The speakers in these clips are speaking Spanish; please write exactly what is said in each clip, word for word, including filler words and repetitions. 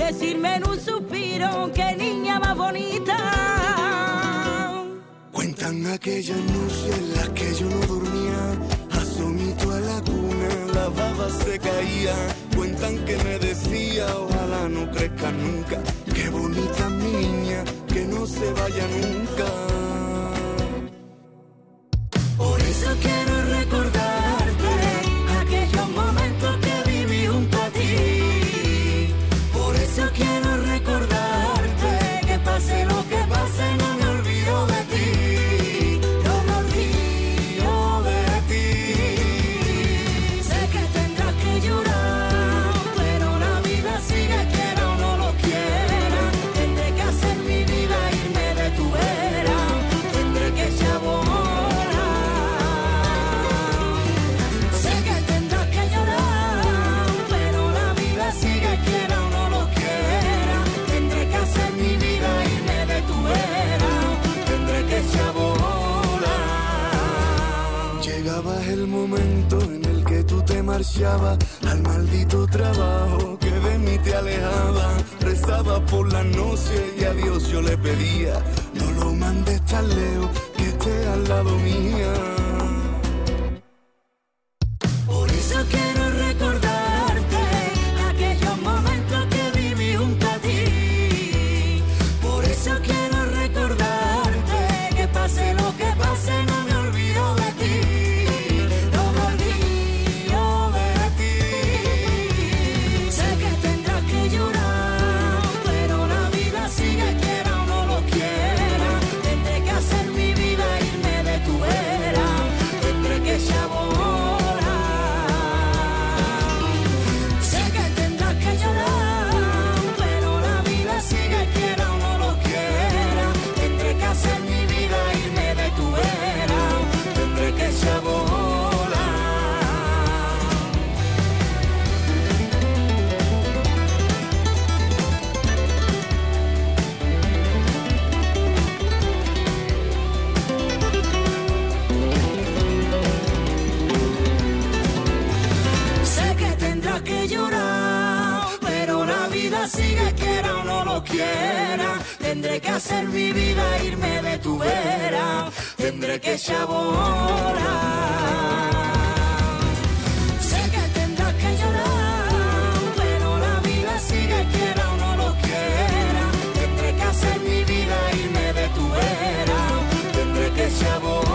decirme en un suspiro qué niña más bonita. Cuentan aquellas noches en las que yo no dormía, asomito a la cuna, la baba se caía. Cuentan que me decía, ojalá no crezca nunca, qué bonita es mi niña, que no se vaya nunca. Por eso quiero recordarte aquellos momentos que viví junto a ti. Por eso quiero recordarte que pase lo que pase no me olvido de ti. No me olvido de ti. Sé que tendrás que llorar, pero la vida sigue, quiera o no lo quiera. Tendré que hacer mi vida, irme de tu vera. Tendré que echar el momento en el que tú te marchabas al maldito trabajo que de mí te alejaba. Rezaba por la noche y a Dios yo le pedía, no lo mandes tan lejos, que esté al lado mía. Por eso quiero recordarte aquellos momentos que viví junto a ti. Por eso quiero recordarte que pase lo que pase no me olvido de ti. Sigue, quiera o no lo quiera, tendré que hacer mi vida, irme de tu vera, tendré que echar bola. Sé que tendrás que llorar, pero la vida sigue, quiera o no lo quiera, tendré que hacer mi vida, irme de tu vera, tendré que echar bola.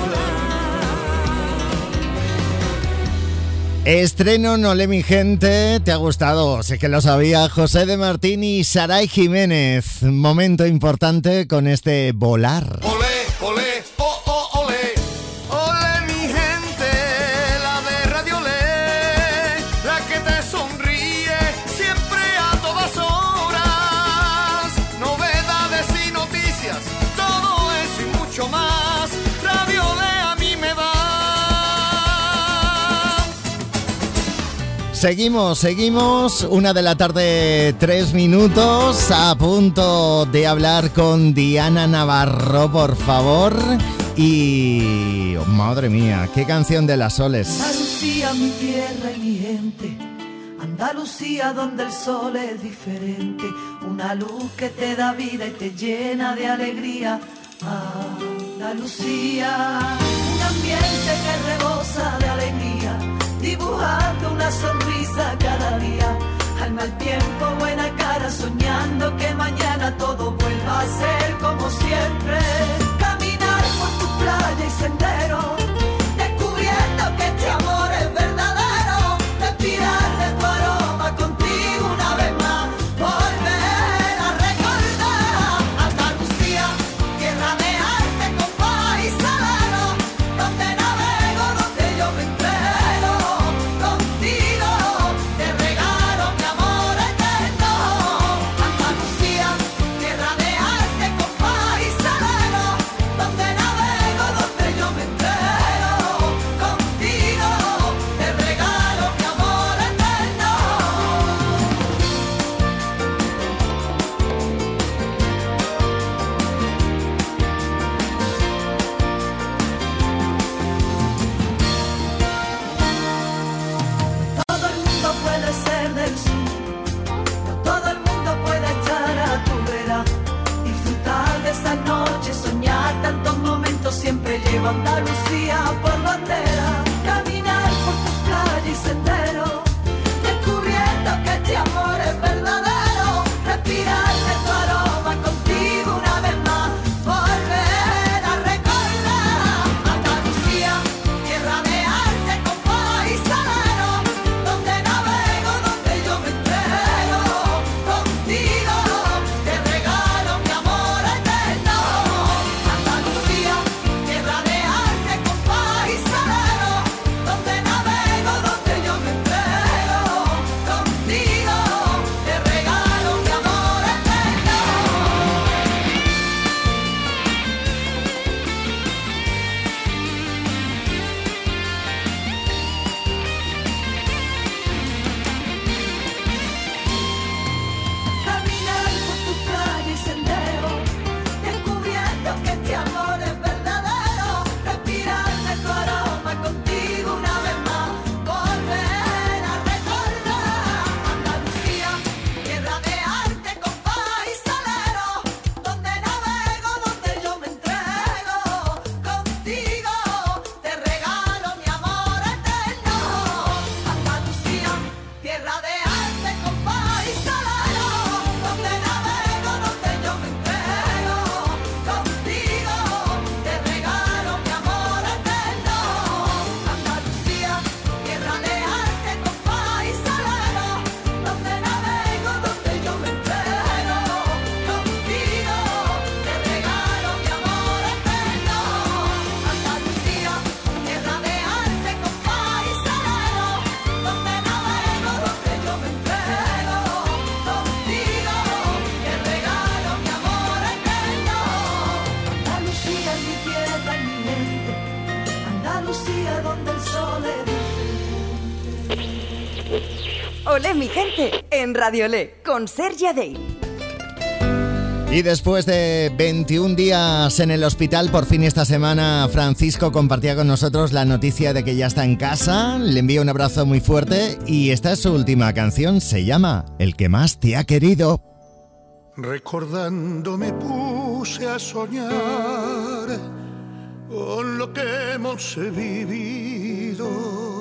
Estreno Nolé mi gente, ¿te ha gustado? Sé que lo sabía. José de Martín y Saray Jiménez. Momento importante con este Volar. Olé, olé, oh, oh, olé. Olé mi gente, la de Radio Olé, la que te sonríe siempre a todas horas. Novedades y noticias, todo eso y mucho más. Radio Olé a mí me da. Seguimos, seguimos, una de la tarde, tres minutos, a punto de hablar con Diana Navarro, por favor. Y, oh, madre mía, qué canción de Las Soles. Andalucía, mi tierra y mi gente, Andalucía donde el sol es diferente, una luz que te da vida y te llena de alegría. Andalucía, un ambiente que rebosa de alegría, dibujando una sonrisa cada día, al mal tiempo buena cara, soñando que mañana todo vuelva a ser como siempre. Caminar por tu playa y sendero, descubriendo que este amor es verdadero, respirar de tu aroma contigo una vez más, volver a recordar Andalucía, tierra de arte, compás y salero, donde navego, donde yo me entrego. Contigo te regalo mi amor eterno. Olé mi gente en Radio Olé con Sergia Day. Y después de veintiún días en el hospital, por fin esta semana Francisco compartía con nosotros la noticia de que ya está en casa. Le envío un abrazo muy fuerte y esta es su última canción, se llama El que más te ha querido. Recordando me puse a soñar con lo que hemos vivido.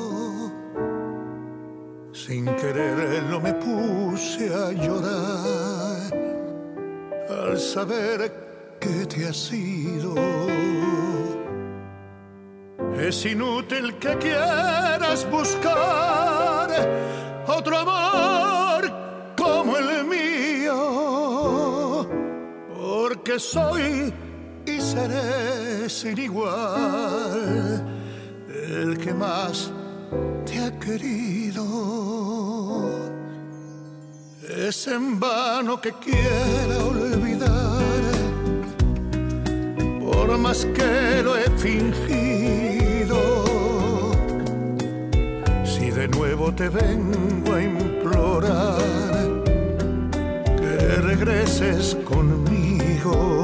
Sin quererlo me puse a llorar al saber que te has ido. Es inútil que quieras buscar otro amor como el mío, porque soy y seré sin igual el que más te ha querido. Es en vano que quiera olvidar, por más que lo he fingido. Si de nuevo te vengo a implorar que regreses conmigo,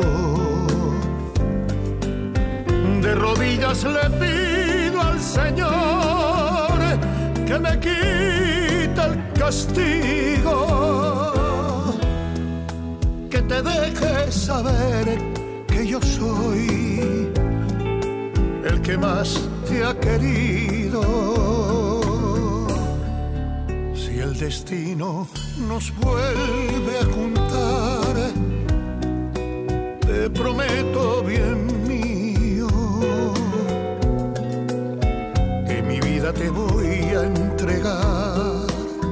de rodillas le pido al Señor que me quite el castigo, que te deje saber que yo soy el que más te ha querido. Si el destino nos vuelve a juntar, te prometo, bien mío, que mi vida te voy a entregar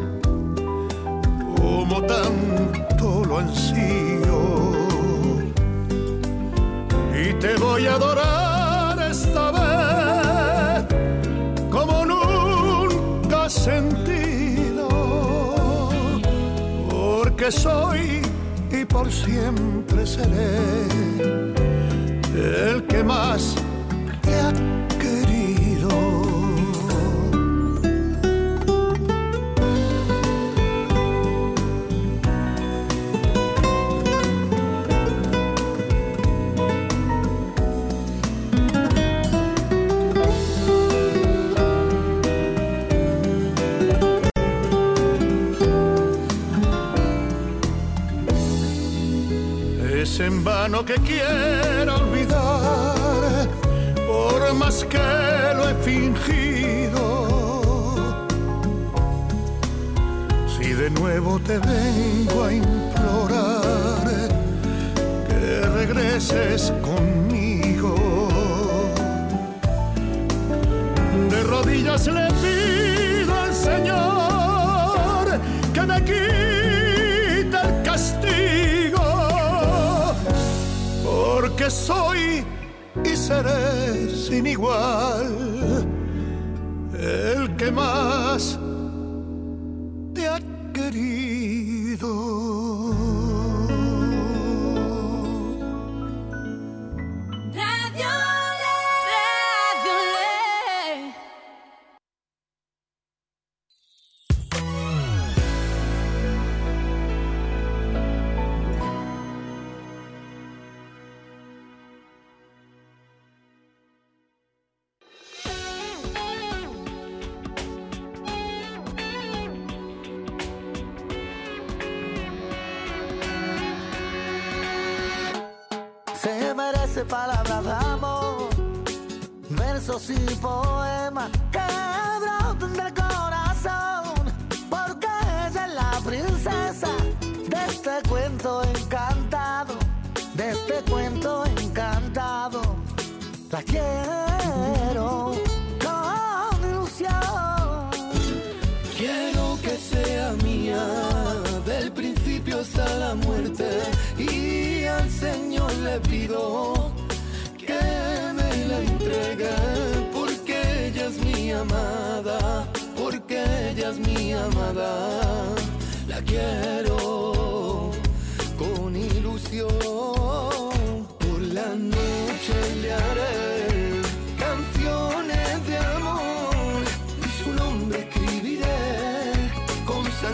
como tanto lo ansío, y te voy a adorar esta vez como nunca has sentido, porque soy y por siempre seré el que más te ha querido. Es en vano que quiera olvidar, por más que lo he fingido. Si de nuevo te vengo a implorar que regreses conmigo, de rodillas le pido al Señor que me quite el castigo, porque soy y seré sin igual el que más te ha querido. Radio Olé, Radio Olé. Se merece palabras de amor, versos y poemas que broten del corazón, porque ella es la princesa de este cuento encantado, de este cuento encantado. La quiero con ilusión. Quiero que sea mía del principio hasta la muerte, y al Señor le pido que me la entregue, porque ella es mi amada, porque ella es mi amada. La quiero con ilusión. Por la noche le haré canciones de amor y su nombre escribiré con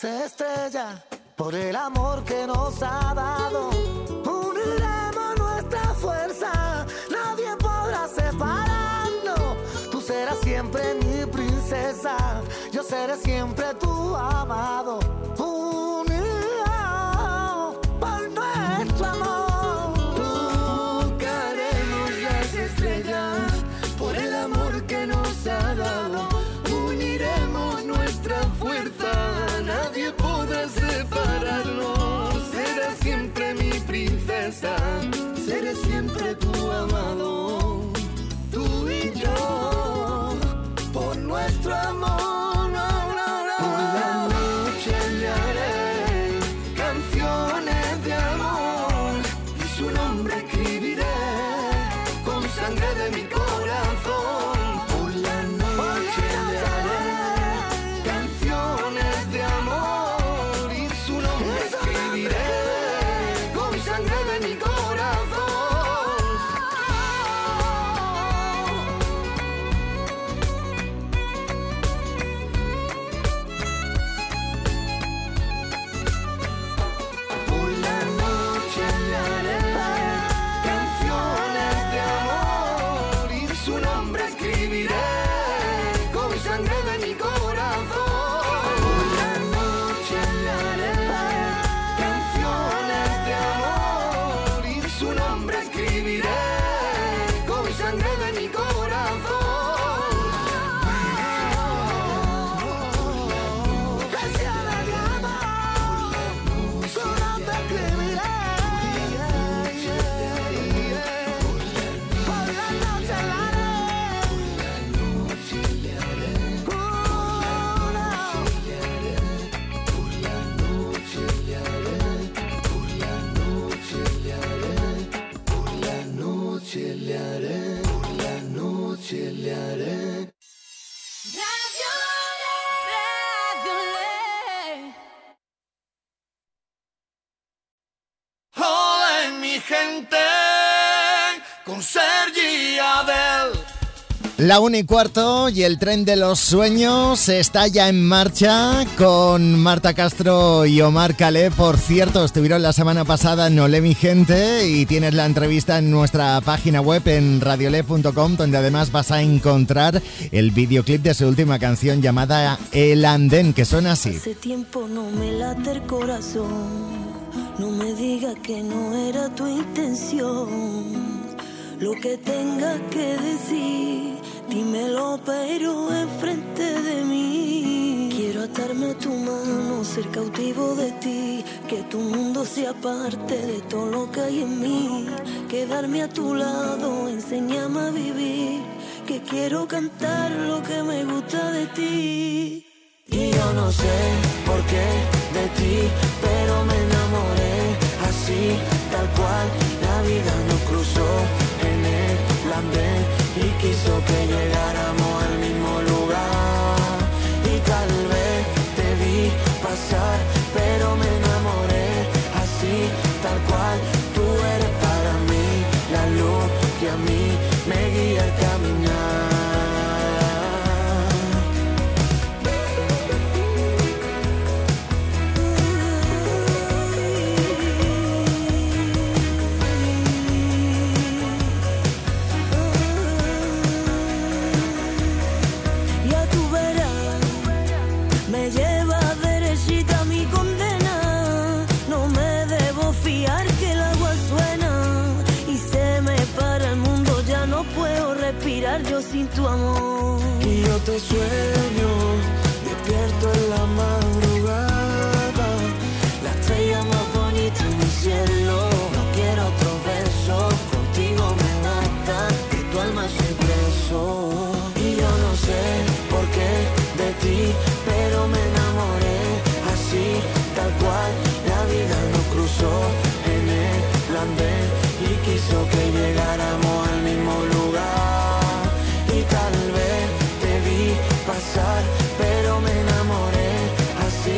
estrellas, por el amor que nos ha dado. Uniremos nuestra fuerza, nadie podrá separarnos. Tú serás siempre mi princesa, yo seré siempre tu amado. Unidos por nuestro amor. Tocaremos las estrellas, por el amor que nos ha dado. Uniremos nuestra fuerza, nadie podrá separarnos. Serás siempre mi princesa, seré siempre tu amado. Tú y yo, por nuestro amor. Por la noche le haré canciones de amor y su nombre escribiré con sangre de mi corazón. Por la noche le haré canciones de amor y su nombre escribiré con sangre de mi corazón. Por la noche le haré canciones de amor y su nombre escribiré con sangre de mi corazón. Por la noche le haré canciones de amor y su nombre escribiré con sangre de mi corazón. Canciones de amor, su nombre escribiré. Por la noche la Le haré, por la noche le haré. Radio Le. Hola mi gente, con Sergi y Adel. La una y cuarto y el tren de los sueños está ya en marcha con Marta Castro y Omar Calé. Por cierto, estuvieron la semana pasada en Olé mi gente y tienes la entrevista en nuestra página web en radiole punto com, donde además vas a encontrar el videoclip de su última canción llamada El Andén, que suena así. Hace tiempo no me late el corazón, no me digas que no era tu intención. Lo que tengas que decir, dímelo pero enfrente de mí. Quiero atarme a tu mano, ser cautivo de ti, que tu mundo sea parte de todo lo que hay en mí. Quedarme a tu lado, enséñame a vivir, que quiero cantar lo que me gusta de ti. Y yo no sé por qué de ti, pero me enamoré así, tal cual. La vida nos cruzó en el andén y quiso que llegáramos al mismo lugar. Y tal vez te vi pasar, pero me enamoré así, tal cual. Tú eres para mí la luz que a mí me guía al caminar. Yo sin tu amor. Y yo te sueño, despierto en la madrugada, la estrella más bonita en mi cielo. No quiero otro beso, contigo me basta, que tu alma se preso. Y yo no sé por qué de ti, pero me enamoré así, tal cual. La vida nos cruzó en el andén y quiso que llegáramos al mismo lugar. Tal vez te vi pasar, pero me enamoré así,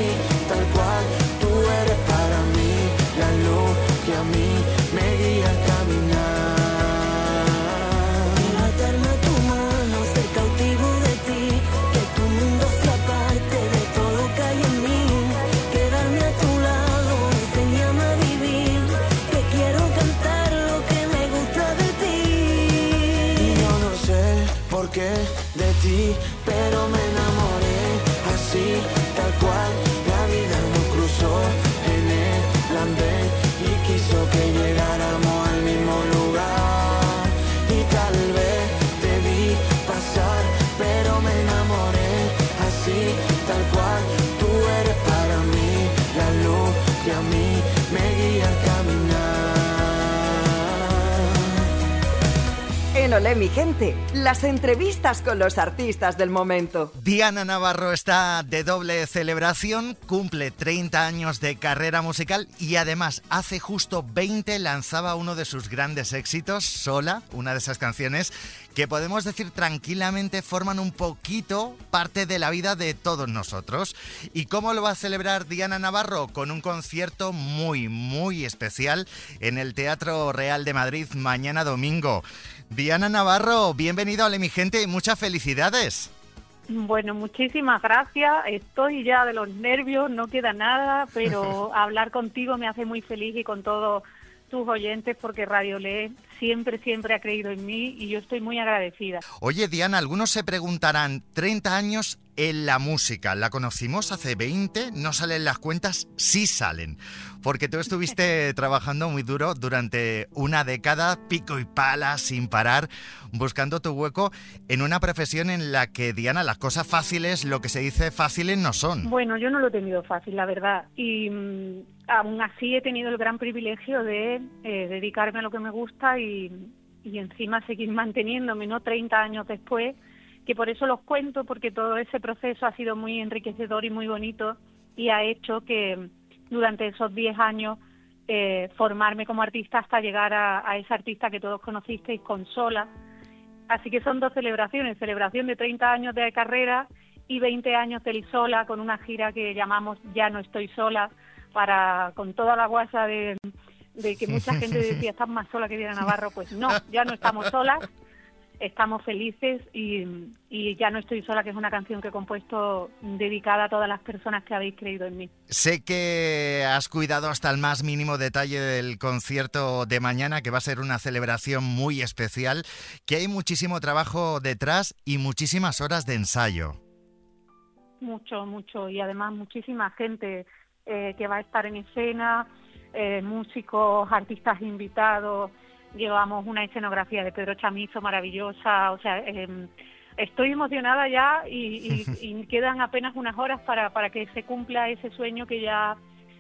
ti, pero me enamoré así, tal cual. La vida nos cruzó en el plan B y quiso que llegáramos al mismo lugar. Y tal vez te vi pasar, pero me enamoré así, tal cual. Tú eres para mí la luz que a mí me guía al caminar. En Olé mi gente, las entrevistas con los artistas del momento. Diana Navarro está de doble celebración, cumple treinta años de carrera musical y además hace justo veinte lanzaba uno de sus grandes éxitos, Sola, una de esas canciones que podemos decir tranquilamente forman un poquito parte de la vida de todos nosotros. ¿Y cómo lo va a celebrar Diana Navarro? Con un concierto muy, muy especial en el Teatro Real de Madrid mañana domingo. Diana Navarro, bienvenida a Olé mi gente y muchas felicidades. Bueno, muchísimas gracias. Estoy ya de los nervios, no queda nada, pero hablar contigo me hace muy feliz y con todos tus oyentes porque Radio Olé siempre, siempre ha creído en mí y yo estoy muy agradecida. Oye, Diana, algunos se preguntarán, treinta años en la música, ¿la conocimos hace veinte? ¿No salen las cuentas? Sí salen, porque tú estuviste trabajando muy duro durante una década, pico y pala, sin parar, buscando tu hueco en una profesión en la que, Diana, las cosas fáciles, lo que se dice fáciles no son. Bueno, yo no lo he tenido fácil, la verdad, y mmm, aún así he tenido el gran privilegio de eh, dedicarme a lo que me gusta y, y encima seguir manteniéndome, ¿no? treinta años después, que por eso los cuento, porque todo ese proceso ha sido muy enriquecedor y muy bonito y ha hecho que durante esos diez años eh, formarme como artista hasta llegar a, a esa artista que todos conocisteis con Sola. Así que son dos celebraciones, celebración de treinta años de carrera y veinte años de Sola, con una gira que llamamos Ya no estoy sola, para con toda la guasa de, de que mucha gente decía, estás más sola que Diana Navarro. Pues no, ya no estamos solas. Estamos felices y, y Ya no estoy sola, que es una canción que he compuesto dedicada a todas las personas que habéis creído en mí. Sé que has cuidado hasta el más mínimo detalle del concierto de mañana, que va a ser una celebración muy especial, que hay muchísimo trabajo detrás y muchísimas horas de ensayo. Mucho, mucho, y además muchísima gente eh, que va a estar en escena, eh, músicos, artistas invitados. Llevamos una escenografía de Pedro Chamizo maravillosa, o sea, eh, estoy emocionada ya y, y, y quedan apenas unas horas para, para que se cumpla ese sueño que ya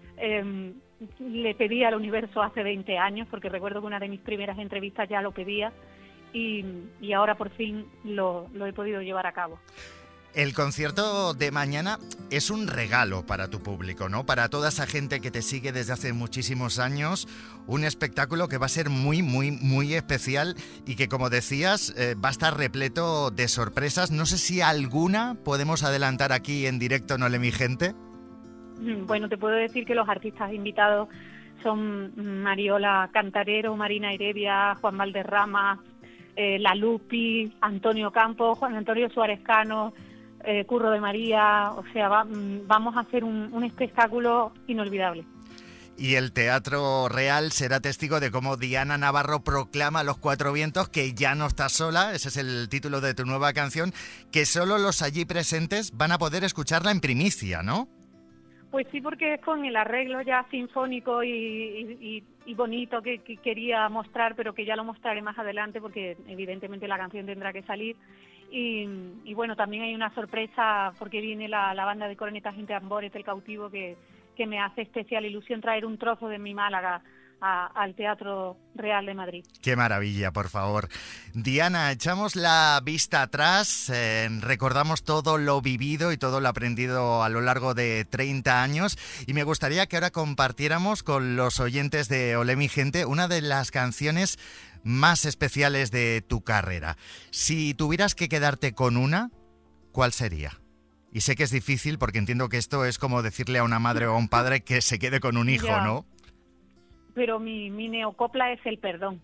eh, le pedí al universo hace veinte años, porque recuerdo que una de mis primeras entrevistas ya lo pedía y, y ahora por fin lo, lo he podido llevar a cabo. El concierto de mañana es un regalo para tu público, ¿no? Para toda esa gente que te sigue desde hace muchísimos años, un espectáculo que va a ser muy, muy, muy especial y que, como decías, eh, va a estar repleto de sorpresas. No sé si alguna podemos adelantar aquí en directo en Olé mi gente. Bueno, te puedo decir que los artistas invitados son Mariola Cantarero, Marina Heredia, Juan Valderrama, eh, La Lupi, Antonio Campos, Juan Antonio Suárez Cano, Eh, Curro de María, o sea, va, vamos a hacer un, un espectáculo inolvidable. Y el Teatro Real será testigo de cómo Diana Navarro proclama a los cuatro vientos que ya no está sola, ese es el título de tu nueva canción, que solo los allí presentes van a poder escucharla en primicia, ¿no? Pues sí, porque es con el arreglo ya sinfónico y, y, y bonito que, que quería mostrar, pero que ya lo mostraré más adelante porque evidentemente la canción tendrá que salir. Y, y bueno, también hay una sorpresa porque viene la, la banda de cornetas y tambores del Cautivo que, que me hace especial ilusión traer un trozo de mi Málaga a, al Teatro Real de Madrid. ¡Qué maravilla, por favor! Diana, echamos la vista atrás, eh, recordamos todo lo vivido y todo lo aprendido a lo largo de treinta años y me gustaría que ahora compartiéramos con los oyentes de Olé mi gente una de las canciones más especiales de tu carrera. Si tuvieras que quedarte con una, ¿cuál sería? Y sé que es difícil porque entiendo que esto es como decirle a una madre o a un padre que se quede con un hijo, ya. ¿No? Pero mi, mi neocopla es El Perdón.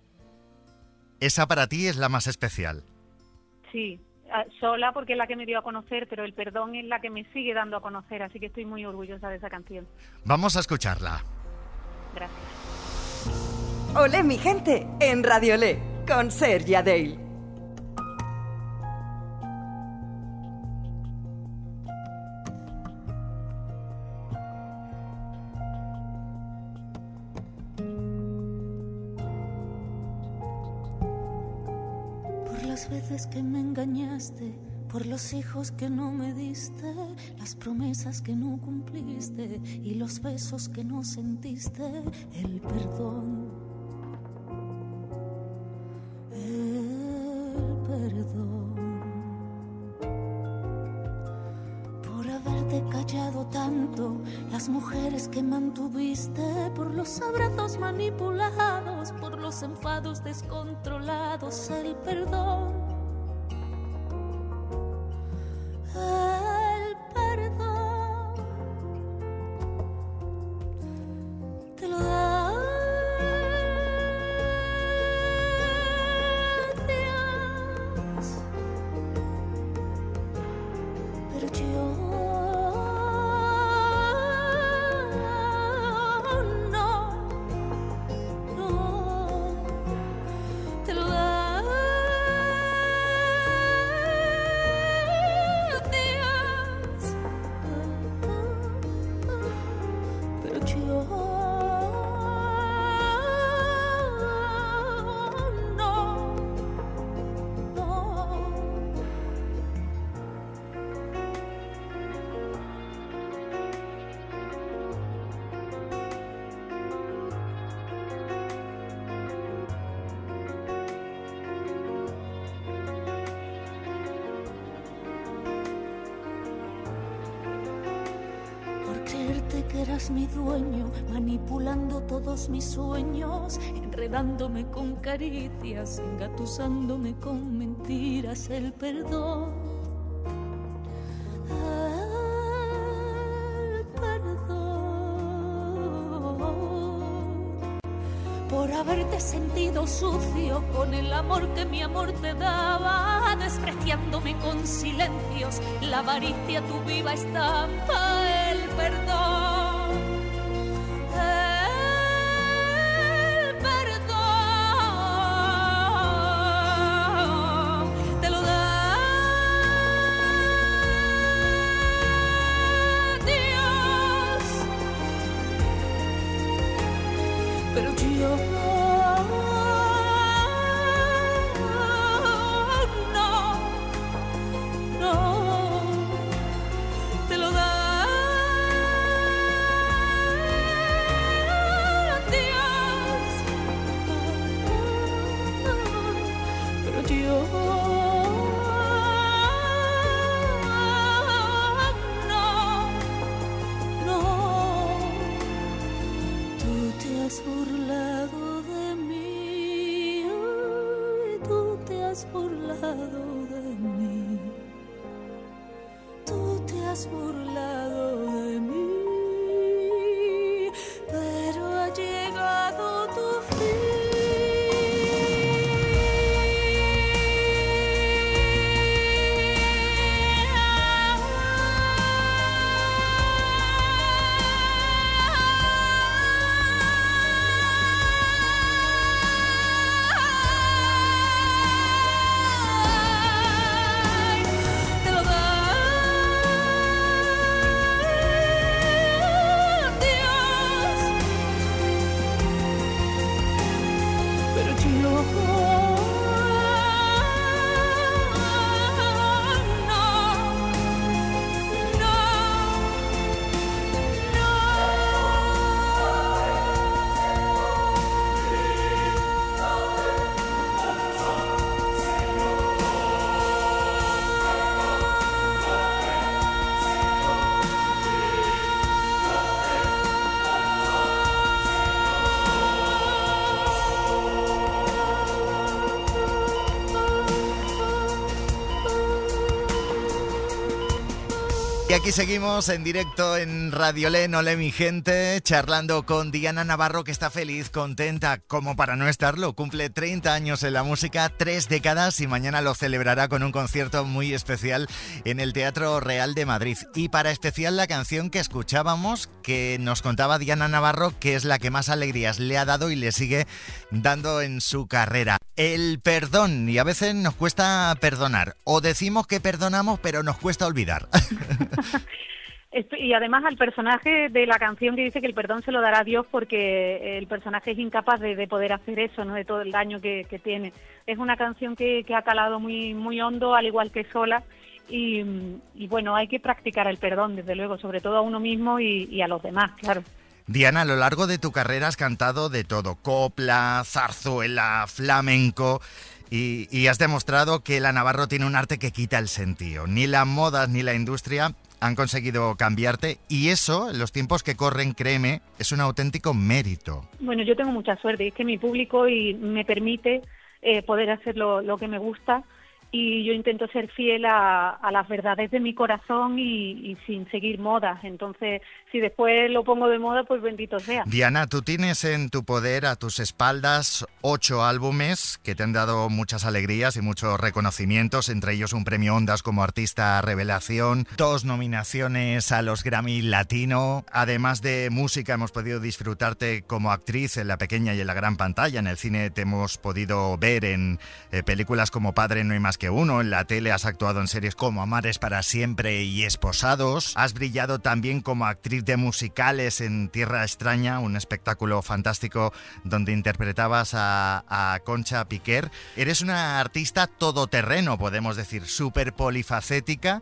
Esa para ti es la más especial. Sí, Sola porque es la que me dio a conocer, pero El Perdón es la que me sigue dando a conocer, así que estoy muy orgullosa de esa canción. Vamos a escucharla. Gracias. Olé mi gente en Radio Olé con Sergia Dale. las veces que me engañaste, por los hijos que no me diste, las promesas que no cumpliste y los besos que no sentiste, el perdón, el perdón, por haberte callado tanto, las mujeres que mantuviste, por los abrazos manipulados, por los enfados descontrolados, el perdón. El perdón te lo da Dios, pero yo no, no, te lo da. Que eras mi dueño, manipulando todos mis sueños, enredándome con caricias, engatusándome con mentiras, el perdón, el perdón, por haberte sentido sucio con el amor que mi amor te daba, despreciándome con silencios, la avaricia tu viva estampa, el perdón. Y aquí seguimos en directo en Radiolén, Olé mi gente, charlando con Diana Navarro, que está feliz, contenta, como para no estarlo. Cumple treinta años en la música, tres décadas, y mañana lo celebrará con un concierto muy especial en el Teatro Real de Madrid. Y para especial la canción que escuchábamos, que nos contaba Diana Navarro, que es la que más alegrías le ha dado y le sigue dando en su carrera. El perdón, y a veces nos cuesta perdonar, o decimos que perdonamos pero nos cuesta olvidar. Y además al personaje de la canción que dice que el perdón se lo dará a Dios porque el personaje es incapaz de, de poder hacer eso, ¿no? De todo el daño que, que tiene. Es una canción que, que ha calado muy muy hondo, al igual que Sola, y, y bueno, hay que practicar el perdón, desde luego, sobre todo a uno mismo y, y a los demás, claro. Diana, a lo largo de tu carrera has cantado de todo, copla, zarzuela, flamenco... Y, y has demostrado que la Navarro tiene un arte que quita el sentido. Ni las modas ni la industria han conseguido cambiarte y eso, en los tiempos que corren, créeme, es un auténtico mérito. Bueno, yo tengo mucha suerte, es que mi público y me permite eh, poder hacer lo, lo que me gusta y yo intento ser fiel a, a las verdades de mi corazón y, y sin seguir modas. Entonces, si después lo pongo de moda, pues bendito sea. Diana, tú tienes en tu poder, a tus espaldas, ocho álbumes que te han dado muchas alegrías y muchos reconocimientos, entre ellos un premio Ondas como artista revelación, dos nominaciones a los Grammy Latino. Además de música, hemos podido disfrutarte como actriz en la pequeña y en la gran pantalla. En el cine te hemos podido ver en eh, películas como Padre no hay más que uno. En la tele has actuado en series como Amar es para siempre y Esposados. Has brillado también como actriz de musicales en Tierra extraña, un espectáculo fantástico donde interpretabas a, a Concha Piquer. Eres una artista todoterreno, podemos decir, súper polifacética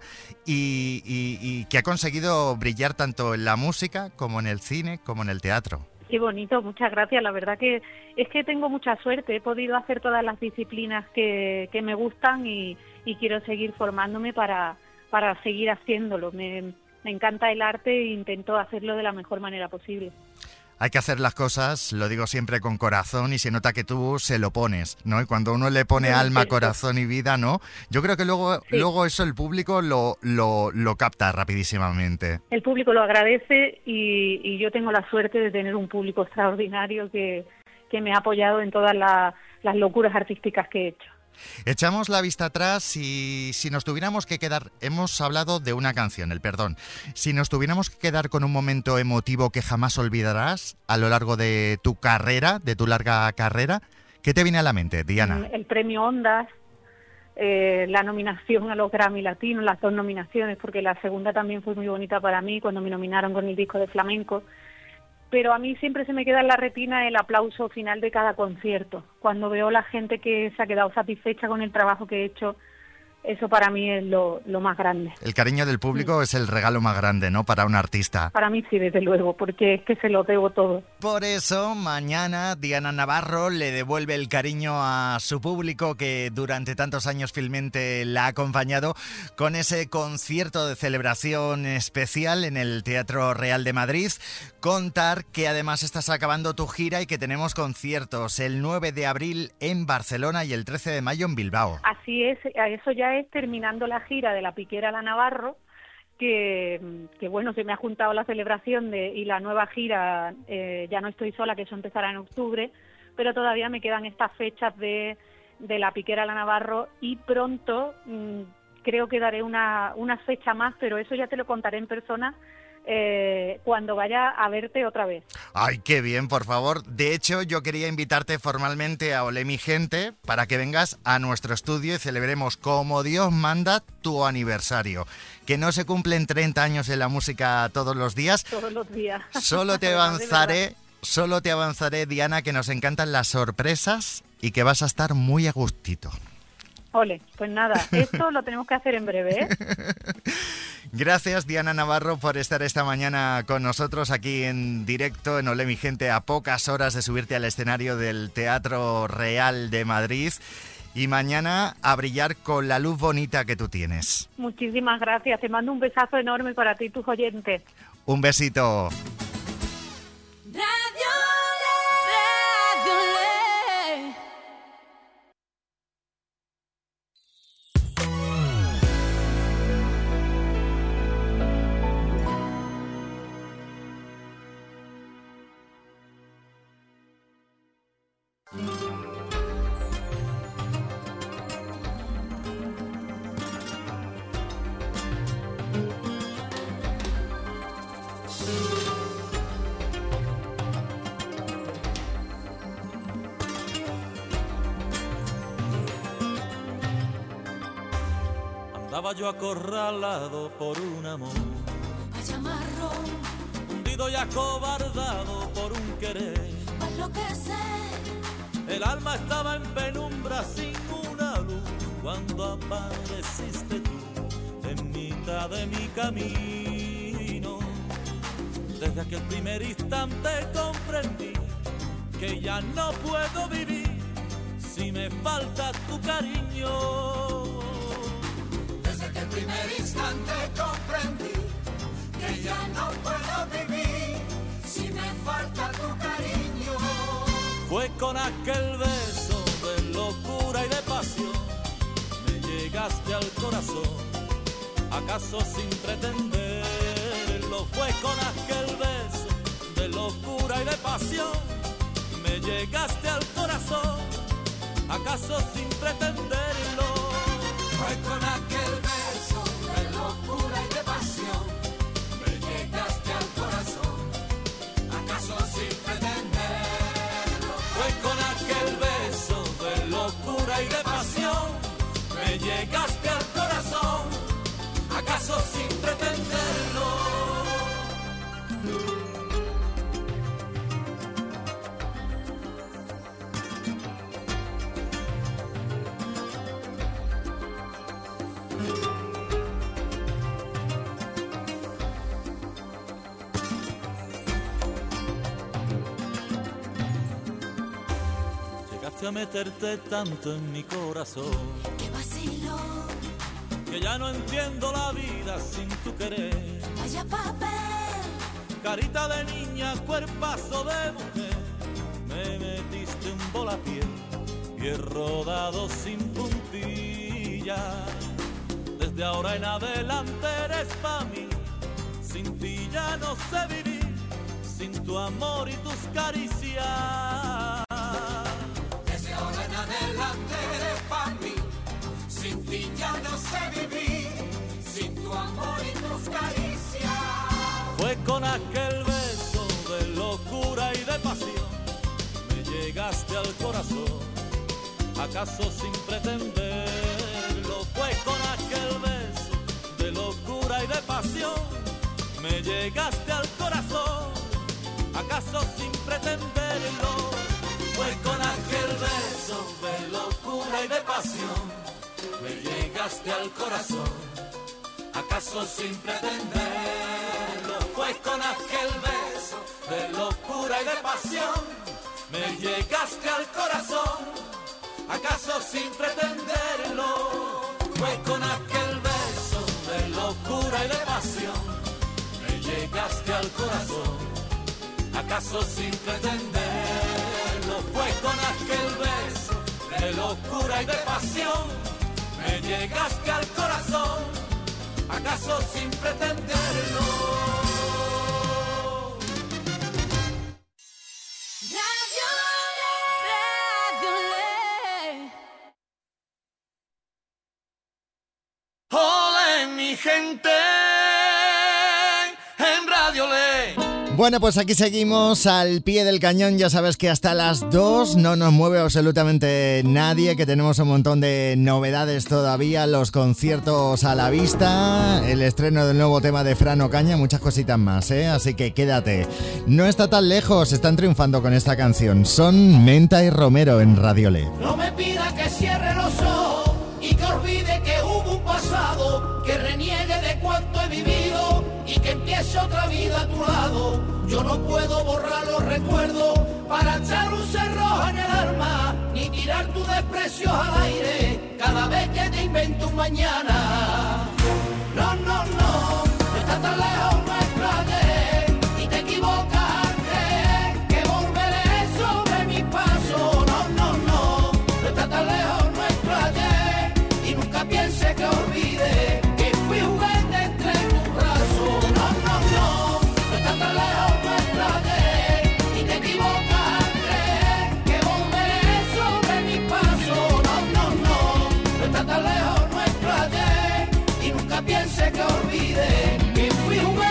y, y, y que ha conseguido brillar tanto en la música como en el cine como en el teatro. Qué bonito, muchas gracias. La verdad que es que tengo mucha suerte. He podido hacer todas las disciplinas que, que me gustan y, y quiero seguir formándome para, para seguir haciéndolo. Me, me encanta el arte e intento hacerlo de la mejor manera posible. Hay que hacer las cosas, lo digo siempre, con corazón y se nota que tú se lo pones, ¿no? Y cuando uno le pone sí, alma, cierto. Corazón y vida, ¿no? Yo creo que luego sí. luego eso el público lo, lo, lo capta rapidísimamente. El público lo agradece y, y yo tengo la suerte de tener un público extraordinario que, que me ha apoyado en todas la, las locuras artísticas que he hecho. Echamos la vista atrás y si nos tuviéramos que quedar, hemos hablado de una canción, el perdón, si nos tuviéramos que quedar con un momento emotivo que jamás olvidarás a lo largo de tu carrera, de tu larga carrera, ¿qué te viene a la mente, Diana? El premio Ondas, eh, la nominación a los Grammy Latinos, las dos nominaciones, porque la segunda también fue muy bonita para mí cuando me nominaron con el disco de flamenco. Pero a mí siempre se me queda en la retina el aplauso final de cada concierto. Cuando veo la gente que se ha quedado satisfecha con el trabajo que he hecho, eso para mí es lo, lo más grande. El cariño del público sí. es el regalo más grande, ¿no?, para un artista. Para mí sí, desde luego, porque es que se lo debo todo. Por eso, mañana Diana Navarro le devuelve el cariño a su público que durante tantos años fielmente la ha acompañado con ese concierto de celebración especial en el Teatro Real de Madrid. Contar que además estás acabando tu gira y que tenemos conciertos el nueve de abril en Barcelona y el trece de mayo en Bilbao. Así es, eso ya es terminando la gira de la Piquera a la Navarro, que, que bueno, se me ha juntado la celebración de y la nueva gira, eh, Ya no estoy sola, que eso empezará en octubre, pero todavía me quedan estas fechas de, de la Piquera a la Navarro y pronto mmm, creo que daré una, una fecha más, pero eso ya te lo contaré en persona Eh, cuando vaya a verte otra vez. Ay, qué bien, por favor. De hecho, yo quería invitarte formalmente a Olé mi gente para que vengas a nuestro estudio y celebremos como Dios manda tu aniversario. Que no se cumplen treinta años en la música todos los días. Todos los días. Solo te avanzaré, solo te avanzaré, Diana, que nos encantan las sorpresas y que vas a estar muy a gustito. Ole, pues nada, esto lo tenemos que hacer en breve, ¿eh? Gracias, Diana Navarro, por estar esta mañana con nosotros aquí en directo en Olé mi gente, a pocas horas de subirte al escenario del Teatro Real de Madrid. Y mañana a brillar con la luz bonita que tú tienes. Muchísimas gracias, te mando un besazo enorme para ti y tus oyentes. Un besito. Estaba yo acorralado por un amor herido y acobardado por un querer. Más lo que sé. El alma estaba en penumbra sin una luz cuando apareciste tú en mitad de mi camino. Desde aquel primer instante comprendí que ya no puedo vivir si me falta tu cariño. Desde aquel primer instante comprendí que ya no puedo vivir si me falta tu cariño. Fue con aquel beso de locura y de pasión, me llegaste al corazón, acaso sin pretenderlo. Fue con aquel beso de locura y de pasión, me llegaste al corazón, acaso sin pretenderlo. Fue con aquel beso de locura y de pasión, me llegaste al corazón, acaso sin pretenderlo. Fue con aquel beso de locura y de pasión, me llegaste al corazón, acaso sin pretenderlo. A meterte tanto en mi corazón, qué vacilo, que ya no entiendo la vida sin tu querer. Vaya papel, carita de niña, cuerpazo de mujer, me metiste un volapié, pie rodado sin puntilla. Desde ahora en adelante eres pa' mí, sin ti ya no sé vivir, sin tu amor y tus caricias. Ahora en adelante eres para mí, sin ti ya no sé vivir, sin tu amor y tus caricias. Fue con aquel beso de locura y de pasión, me llegaste al corazón, acaso sin pretenderlo. Fue con aquel beso de locura y de pasión, me llegaste al corazón, acaso sin pretenderlo. Fue con aquel beso de locura y de pasión, me llegaste al corazón, acaso sin pretenderlo. Fue con aquel beso de locura y de pasión, me llegaste al corazón, acaso sin pretenderlo. Fue con aquel beso de locura y de pasión, me llegaste al corazón, acaso sin pretenderlo. Fue con aquel beso de locura y de pasión, me llegaste al corazón, acaso sin pretenderlo. Radio Le, Radio Le. Ole mi gente en Radio Le. Bueno, pues aquí seguimos al pie del cañón. Ya sabes que hasta las dos no nos mueve absolutamente nadie, que tenemos un montón de novedades todavía, los conciertos a la vista, el estreno del nuevo tema de Fran Ocaña, muchas cositas más, ¿eh? Así que quédate. No está tan lejos, están triunfando con esta canción. Son Menta y Romero en Radio Le. No me pida que cierre los ojos y que olvide que hubo un pasado, que reniegue de cuanto he vivido y que empiece otra vida a tu lado. Yo no puedo borrar los recuerdos para echar un cerrojo en el alma, ni tirar tus desprecios al aire cada vez que te invento un mañana. No, no, no, no está tan lejos nuestro ayer y te equivocas al creer que volveré sobre mis pasos. No, no, no, no está tan lejos nuestro ayer y nunca piense que olvide que fui juguete entre tus brazos. No, no, no, no está tan lejos nuestro ayer y te equivocas al creer que volveré sobre mis pasos. No, no, no, no está tan lejos nuestro ayer y nunca piense que olvide que fui juguete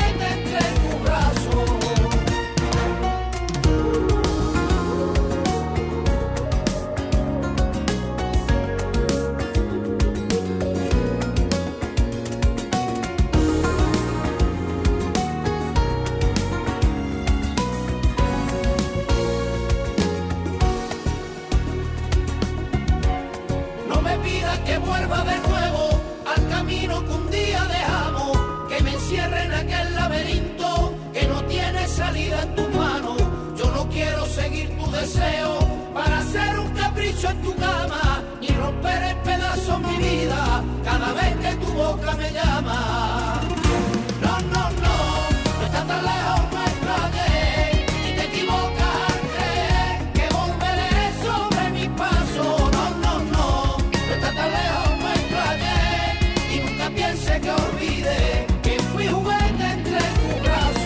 vuelva de nuevo al camino que un día dejamos, que me encierre en aquel laberinto que no tiene salida en tus manos. Yo no quiero seguir tu deseo para hacer un capricho en tu cama, ni romper en pedazos mi vida cada vez que tu boca me llama. No, no, no, no está tan lejos nuestro ayer, y te equivocas al creer que volveré sobre mis pasos. No, no, no, no está tan lejos nuestro ayer, y nunca piense que olvide que fui juguete entre tus brazos.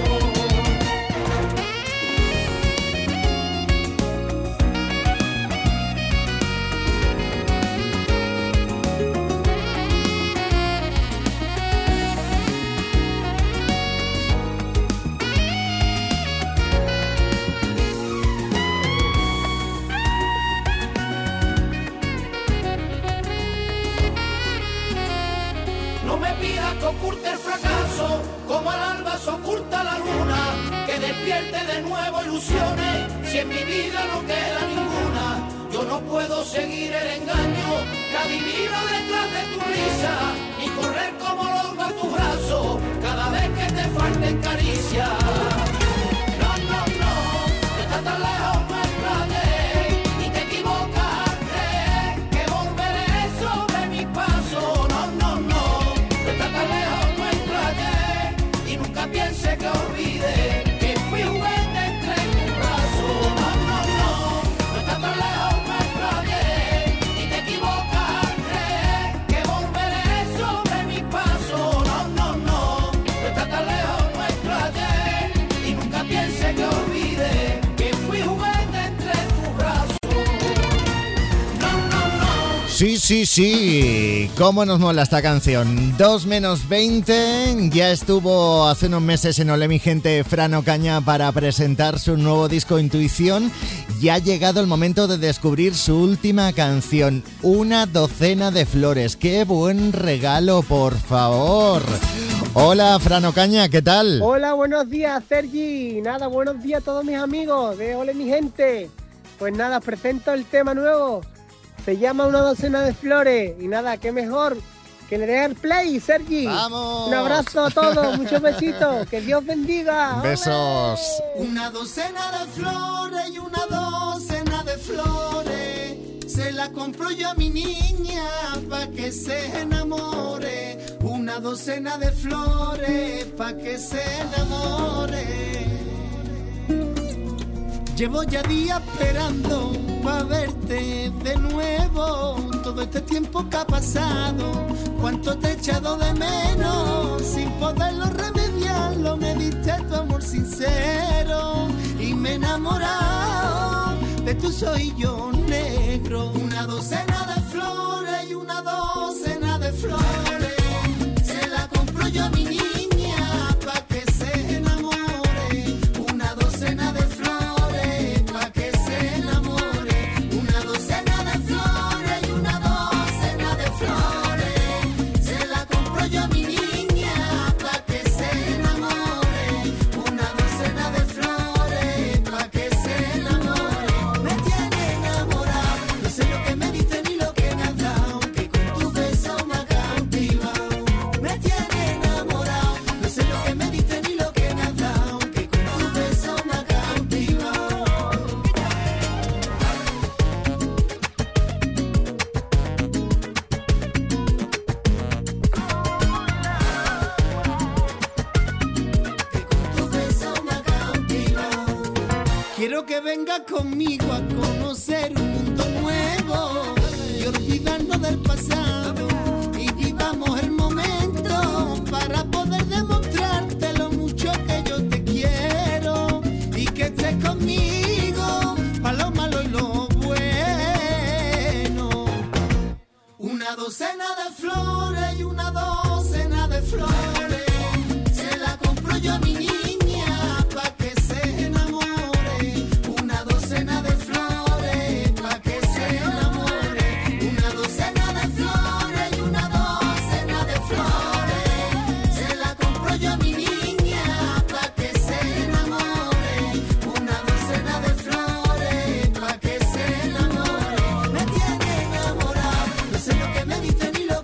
Que oculte el fracaso, como al alba se oculta la luna, que despierte de nuevo ilusiones, si en mi vida no queda ninguna. Yo no puedo seguir el engaño que adivino detrás de tu risa, ni correr como loco a tu brazo cada vez que te falten caricias. No, no, no, no está tan lejos nuestro ayer, y te equivocas al creer que volveré sobre mis pasos. No, no, no, está tan lejos nuestro ayer, y nunca piense que olvide que fui juguete entre tus brazos. No, no, no, no está tan lejos nuestro ayer, y te equivocas al creer que volveré sobre mis pasos. No, no, no, no está tan lejos nuestro ayer, y nunca piense que olvide que fui juguete entre tus brazos. Sí, sí, sí, cómo nos mola esta canción. dos menos veinte, ya estuvo hace unos meses en Olé mi gente Fran Ocaña para presentar su nuevo disco Intuición, y ha llegado el momento de descubrir su última canción, Una docena de flores. ¡Qué buen regalo, por favor! Hola, Fran Ocaña, ¿qué tal? Hola, buenos días, Sergi. Nada, buenos días a todos mis amigos de Olé mi gente. Pues nada, os presento el tema nuevo. Se llama Una docena de flores. Y nada, qué mejor que le dé el play, Sergi. ¡Vamos! Un abrazo a todos, muchos besitos. Que Dios bendiga. Besos. Una docena de flores y una docena de flores, se la compro yo a mi niña pa' que se enamore. Una docena de flores pa' que se enamore. Llevo ya días esperando pa' verte de nuevo. Todo este tiempo que ha pasado, cuánto te he echado de menos. Sin poderlo remediarlo, me diste tu amor sincero y me he enamorado de tu soy yo negro. Una docena de flores y una docena de flores, se la compro yo a mi niña pa' que se enamore. Una docena de flores pa' que se enamore. Una docena de flores y una docena de flores, se la compro yo a mi niña pa' que se enamore. Una docena de flores pa' que se enamore. Me tiene enamorado, no sé lo que me diste ni lo que me has dado, que con tu beso me ha cautivado. Me tiene enamorado, no sé lo que me diste ni lo que me has dado, que con tu beso me ha cautivado. Tu beso me ha cautivado. Quiero que vengas conmigo a conocer un mundo nuevo y olvidarnos del pasado y vivamos el momento para poder demostrarte lo mucho que yo te quiero y que estés conmigo para lo malo y lo bueno. Una docena de flores y una docena de flores, se la compro yo a mi niña pa' que se enamore. Una docena de flores pa' que se enamore. Una docena de flores y una docena de flores, se la compro yo a mi niña pa' que se enamore. Una docena de flores pa' que se enamore. Me tiene enamorado, no sé lo que me diste ni lo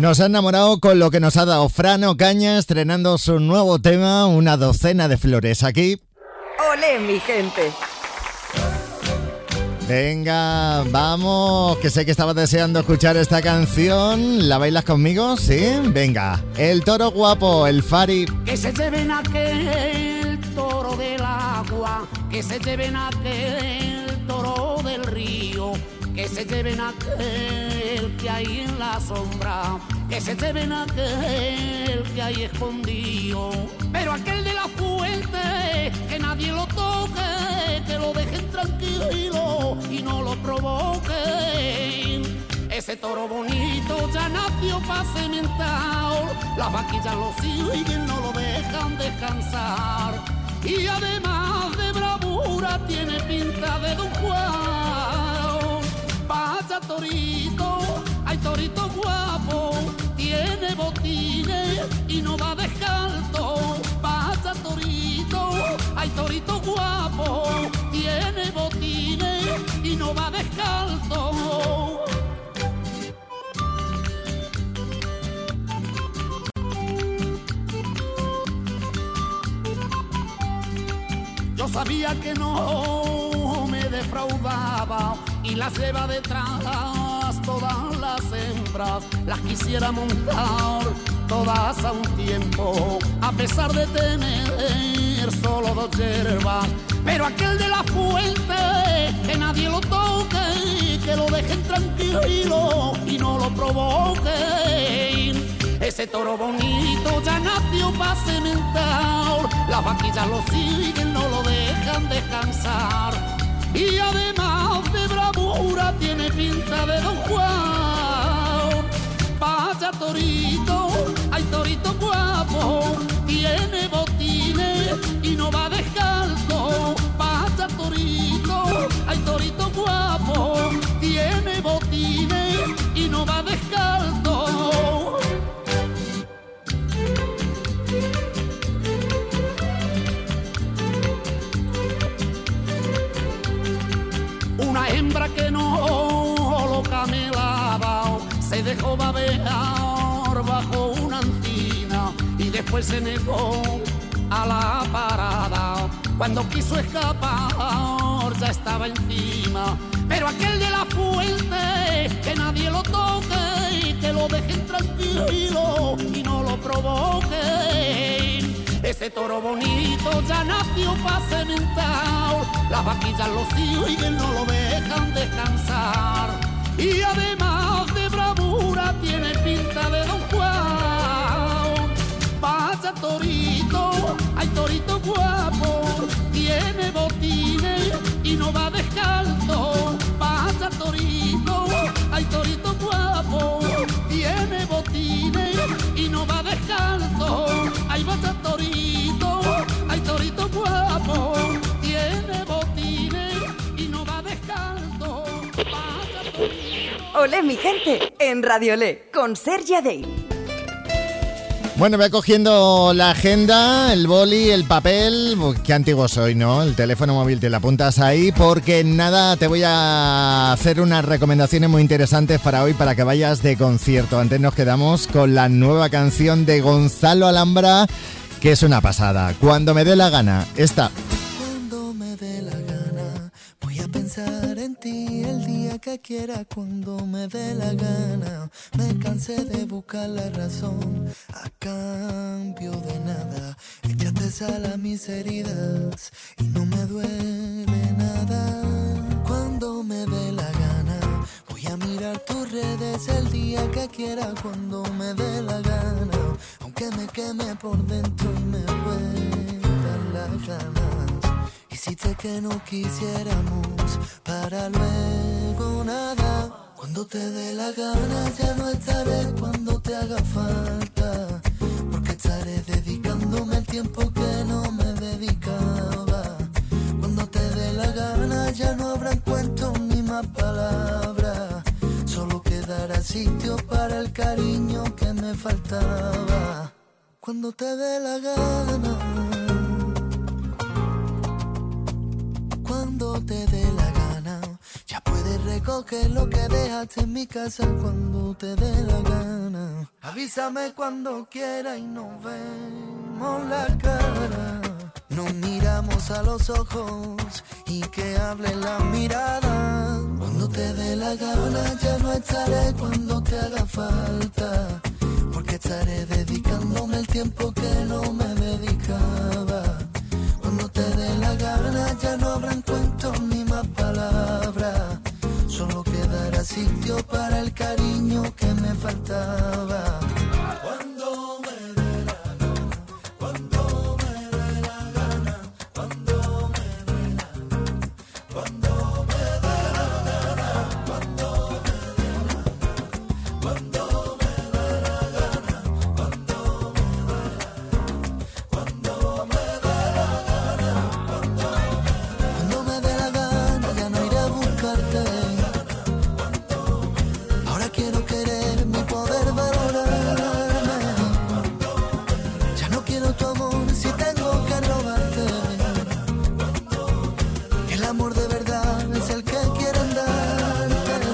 Nos ha enamorado con lo que nos ha dado Fran Ocaña, estrenando su nuevo tema, Una docena de flores. Aquí. ¡Olé, mi gente! Venga, vamos, que sé que estabas deseando escuchar esta canción. ¿La bailas conmigo? ¿Sí? Venga, el toro guapo, el Fari. Que se lleven aquel toro del agua, que se lleven aquel toro del río, que se lleven aquel que hay en la sombra, que se lleven aquel que hay escondido. Pero aquel de la fuente, que nadie lo toque, que lo dejen tranquilo y no lo provoquen. Ese toro bonito ya nació pa' cementar, las vaquillas lo siguen, no lo dejan descansar. Y además de bravura tiene pinta de Don Juan. Vaya torito, ay torito guapo, tiene botines y no va descalzo. Vaya torito, ay torito guapo, tiene botines y no va descalzo. Yo sabía que no me defraudaba y las lleva detrás todas las hembras, las quisiera montar todas a un tiempo, a pesar de tener solo dos hierbas. Pero aquel de la fuente, que nadie lo toque, que lo dejen tranquilo y no lo provoquen. Ese toro bonito ya nació pa' cementar, las vaquillas lo siguen, no lo dejan descansar. Y además de bravura tiene pinta de Don Juan. Vaya torito, ay torito guapo, tiene botines y no va descalzo. Vaya torito, ay torito guapo, tiene botines y no va descalzo. Una hembra que no lo camelaba se dejó babear bajo una encina y después se negó a la parada. Cuando quiso escapar ya estaba encima. Pero aquel de la fuente, que nadie lo toque y que lo dejen tranquilo y no lo provoquen. Ese toro bonito ya nació pa' cementar, las vaquillas lo siguen, no lo dejan descansar. Y además de bravura tiene pinta de Don Juan. Vaya torito, ay torito guapo, tiene botines y no va descalzo. Vaya torito, ay torito guapo, tiene botines y no va descalzo. Ay vaya torito, ay torito guapo, tiene botines y no va descalzo. Vaya torito. Olé, mi gente, en Radio Olé, con Sergi Adey. Bueno, voy cogiendo la agenda, el boli, el papel. Qué antiguo soy, ¿no? El teléfono móvil te lo apuntas ahí, porque nada, te voy a hacer unas recomendaciones muy interesantes para hoy, para que vayas de concierto. Antes nos quedamos con la nueva canción de Gonzalo Alhambra, que es una pasada. Cuando me dé la gana, esta. Cuando me dé la gana, voy a pensar en ti el día que quiera. Cuando me dé la gana, me cansé de buscar la razón a cambio de nada. Échate sal a mis heridas y no me duele nada. Cuando me dé la gana, voy a mirar tus redes el día que quiera. Cuando me dé la gana, aunque me queme por dentro y me vuelvan las ganas. Hiciste que no quisiéramos para luego nada. Cuando te dé la gana ya no estaré cuando te haga falta, porque estaré dedicándome el tiempo que no me dedicaba. Cuando te dé la gana ya no habrá cuentos ni más palabras, solo quedará sitio para el cariño que me faltaba. Cuando te dé la gana, cuando te dé la gana, ya Puedes recoger lo que dejaste en mi casa cuando te dé la gana. Avísame cuando quieras y nos vemos la cara. Nos miramos a los ojos y que hable la mirada. Cuando te dé la gana ya no estaré cuando te haga falta, porque estaré dedicándome el tiempo que no me dedicaba. Cuando te dé la gana ya no habrá encuentros ni más palabras, solo quedará sitio para el cariño que me faltaba. Cuando me dé la gana, cuando me dé la gana, cuando me dé la gana, cuando me dé la gana, cuando me dé la gana, cuando me dé la gana, cuando me dé la gana, cuando me dé la gana, cuando me dé la gana, ya no iré a buscarte. Ahora quiero quererme y poder valorarme. Ya no quiero tu amor si tengo que robarte. El amor de verdad es el que quieren darte.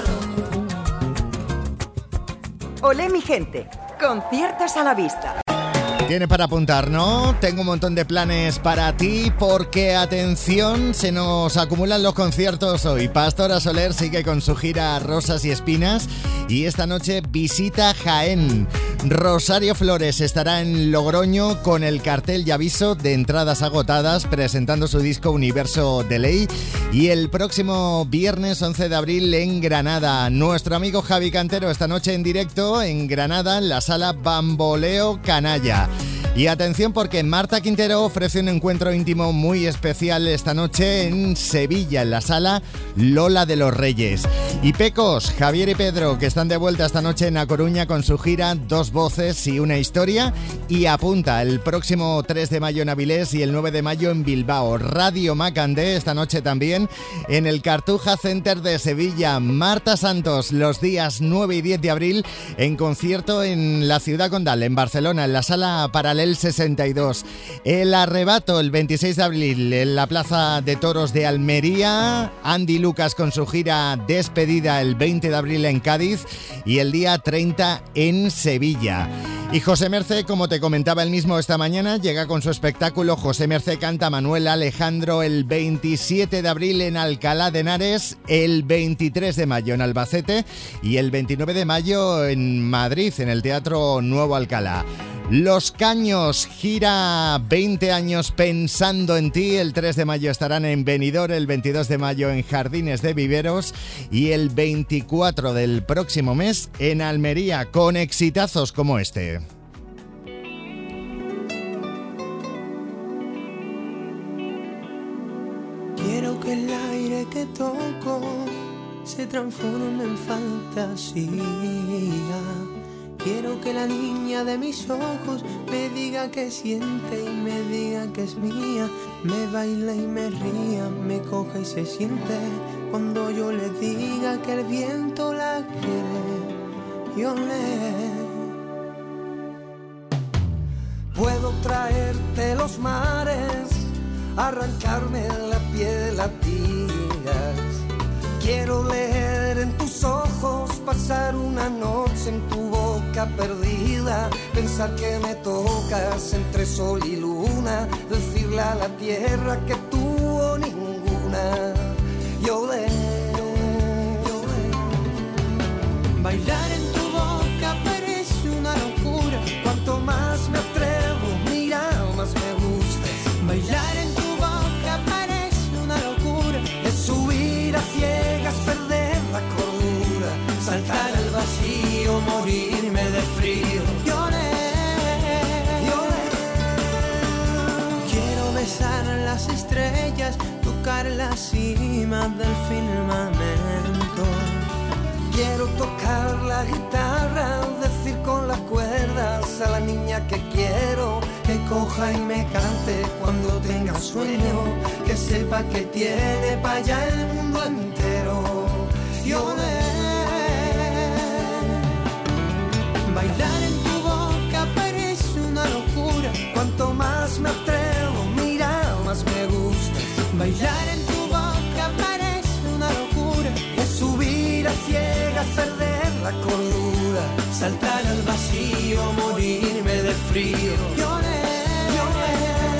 Olé mi gente, conciertos a la vista. Tiene para apuntar, ¿no? Tengo un montón de planes para ti porque, atención, se nos acumulan los conciertos hoy. Pastora Soler sigue con su gira Rosas y Espinas y esta noche visita Jaén. Rosario Flores estará en Logroño con el cartel y aviso de entradas agotadas presentando su disco Universo de Ley. Y el próximo viernes once de abril en Granada. Nuestro amigo Javi Cantero esta noche en directo en Granada en la sala Bamboleo Canalla. Y atención porque Marta Quintero ofrece un encuentro íntimo muy especial esta noche en Sevilla, en la sala Lola de los Reyes. Y Pecos, Javier y Pedro, que están de vuelta esta noche en A Coruña con su gira Dos Voces y una Historia. Y apunta el próximo tres de mayo en Avilés y el nueve de mayo en Bilbao. Radio Macandé esta noche también en el Cartuja Center de Sevilla. Marta Santos los días nueve y diez de abril en concierto en la Ciudad Condal, en Barcelona, en la sala Paralel sesenta y dos. El Arrebato el veintiséis de abril en la Plaza de Toros de Almería. Andy Lucas con su gira Despedida el veinte de abril en Cádiz y el día treinta en Sevilla. Y José Mercé, como te comentaba él mismo esta mañana, llega con su espectáculo José Mercé canta Manuel Alejandro el veintisiete de abril en Alcalá de Henares, el veintitrés de mayo en Albacete y el veintinueve de mayo en Madrid, en el Teatro Nuevo Alcalá. Los Caños, gira veinte años pensando en ti. El tres de mayo estarán en Benidorm, el veintidós de mayo en Jardines de Viveros y el veinticuatro del próximo mes en Almería, con exitazos como este. Quiero que el aire que toco se transforme en fantasía. Quiero que la niña de mis ojos me diga que siente y me diga que es mía. Me baila y me ría, me coge y se siente. Cuando yo le diga que el viento la quiere y oler. Puedo traerte los mares, arrancarme la piel a tiras. Quiero leer en tus ojos, pasar una noche en tu boca perdida, pensar que me tocas entre sol y luna, decirle a la tierra que tuvo ninguna. Yo de, yo de. Bailar en tu boca parece una locura. Cuanto más me atrevo, mira, más me gustas. Bailar en tu boca parece una locura. Es subir a ciegas, perder la cordura, saltar al vacío, morirme de frío. Lloré, lloré. Quiero besar las estrellas, tocar la cima del firmamento. Quiero tocar la guitarra, decir con las cuerdas a la niña que quiero que coja y me cante cuando tenga sueño, que sepa que tiene para allá el mundo entero. Yo de bailar en tu boca parece una locura. Cuanto más me atrevo, mira, más me gusta. Bailar en tu boca parece una locura. Es saltar al vacío, morirme de frío. Lloré, lloré.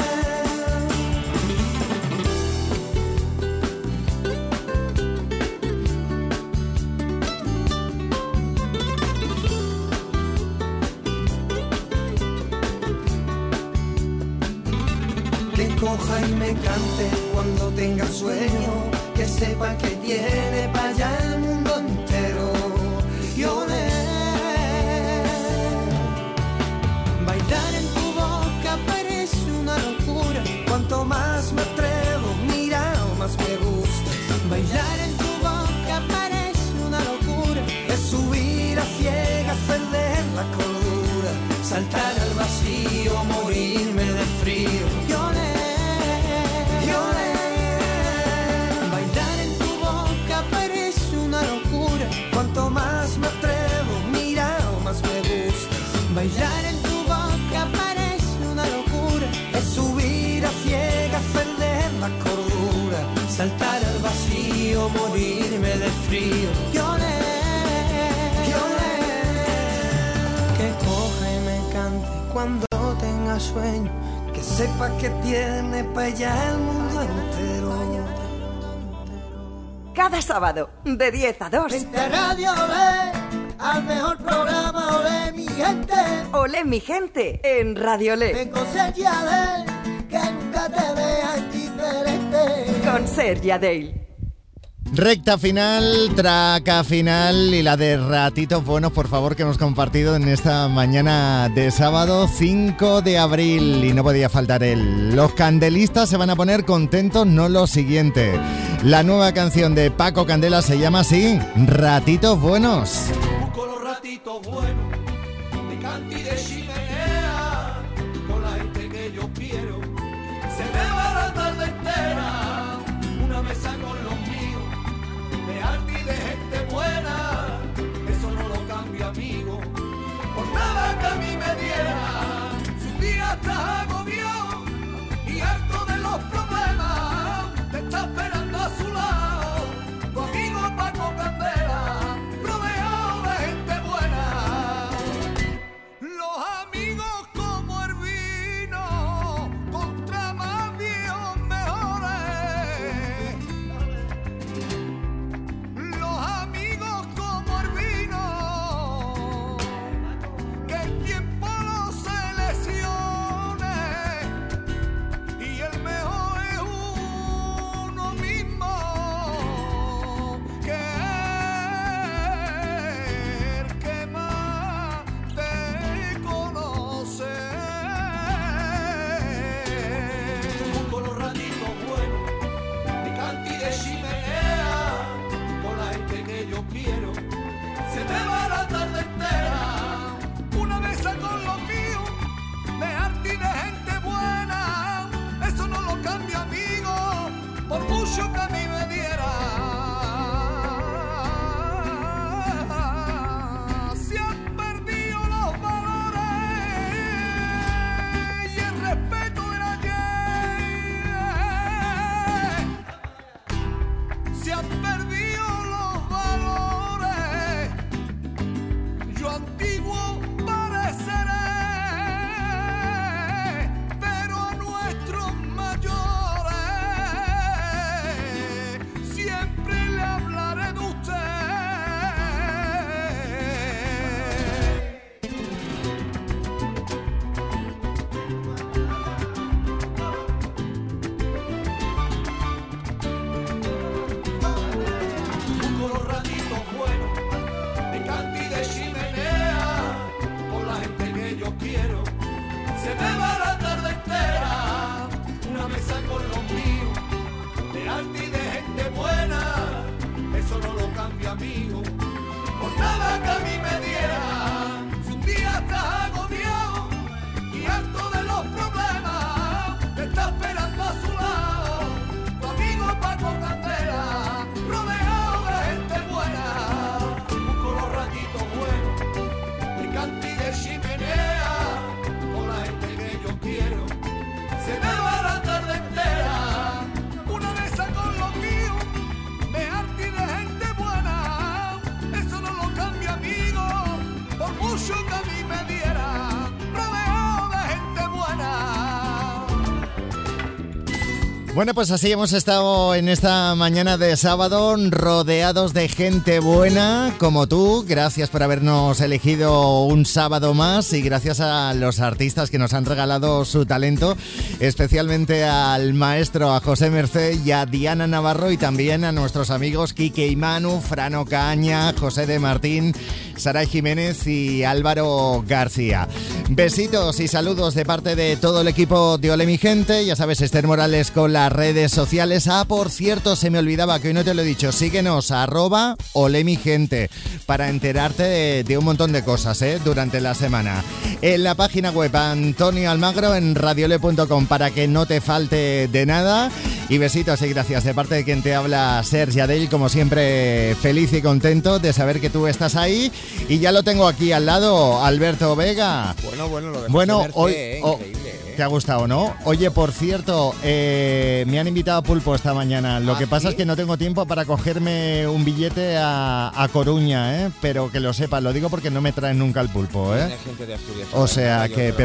Que coja y me cante cuando tenga sueño, que sepa que tiene para allá el mundo entero. Lloré. Bailar en tu boca parece una locura. Cuanto más me atrevo, mira, más me gusta. Bailar en tu boca parece una locura. Es subir a ciegas, perder la cordura, saltar al vacío, morirme de frío. Lloré, lloré. Bailar en tu boca parece una locura. Cuanto más me atrevo, mira, más me gusta. Bailar en tu boca parece una locura. Es subir a ciegas, perder la cordura, saltar al vacío, morirme de frío. Lloré, lloré. Que coja y me cante cuando tenga sueño, que sepa que tiene para allá el mundo entero. Cada sábado, de diez a dos. Vente a Radio Olé, al mejor programa Olé mi gente. Olé mi gente, en Radio Olé. Ven con Sergi Adel, que nunca te veas indiferente. Con Sergi Adel. Recta final, traca final y la de ratitos buenos, por favor, que hemos compartido en esta mañana de sábado cinco de abril. Y no podía faltar él. Los candelistas se van a poner contentos, no lo siguiente. La nueva canción de Paco Candela se llama así, Ratitos Buenos. Busco los ratitos buenos, de canti y de chimenea, con la gente que yo quiero. Se me va la tarde entera, una mesa con los míos, de arte y de gente buena, eso no lo cambio, amigo, por nada que a mí me diera. Si un día estás agobiado y harto de los problemas, te está esperando a su lado tu amigo Paco Candela, rodeado de gente buena. Los amigos como el vino, contra más viejos mejores. Los amigos como el vino, que el tiempo los seleccione, y el mejor es uno mismo, que el que más te conoce. Busco los ratitos buenos, de canti y de chimenea, con la gente que yo quiero. Se me va la tarde entera, una mesa con los míos, de arte y de gente buena, eso no lo cambia, amigo, por mucho que a mí me diera. Se han perdido los valores y el respeto del ayer. Se han perdido los valores, yo antiguo pareceré, pero a nuestros mayores siempre le hablaré de usted. Busco los ratitos buenos, de canti y de chimenea, con la gente que yo quiero. Se me va la tarde entera, una mesa con los míos, de arte y de gente buena, eso no lo cambia, amigo, por nada que a mí me diera. Si un día estás agobiado y harto de los problemas, te está esperando a su lado tu amigo Paco Candela, rodeado de gente buena. Busco los ratitos buenos, de canti y de chimenea, con la gente que yo Bueno, pues así hemos estado en esta mañana de sábado, rodeados de gente buena como tú. Gracias por habernos elegido un sábado más y gracias a los artistas que nos han regalado su talento, especialmente al maestro, a José Mercé y a Diana Navarro, y también a nuestros amigos Quique y Manu, Frano Caña, José de Martín, Saray Jiménez y Álvaro García. Besitos y saludos de parte de todo el equipo de Ole Mi Gente. Ya sabes, Esther Morales con las redes sociales. Ah, por cierto, se me olvidaba que hoy no te lo he dicho. Síguenos, arroba Ole Mi Gente, para enterarte de, de un montón de cosas, ¿eh? Durante la semana. En la página web Antonio Almagro en radiole punto com para que no te falte de nada. Y besitos y gracias de parte de quien te habla, Sergi Adell, como siempre feliz y contento de saber que tú estás ahí. Y ya lo tengo aquí al lado, Alberto Vega. Bueno, bueno, lo de Bueno, Mercé, hoy eh, oh, increíble, eh. ¿te ha gustado, no? Oye, por cierto, eh, me han invitado a Pulpo esta mañana. Lo ¿Ah, que pasa sí? es que no tengo tiempo para cogerme un billete a, a Coruña, ¿eh? Pero que lo sepa, lo digo porque no me traen nunca el Pulpo, ¿eh? Tiene gente de Asturias. O sea que...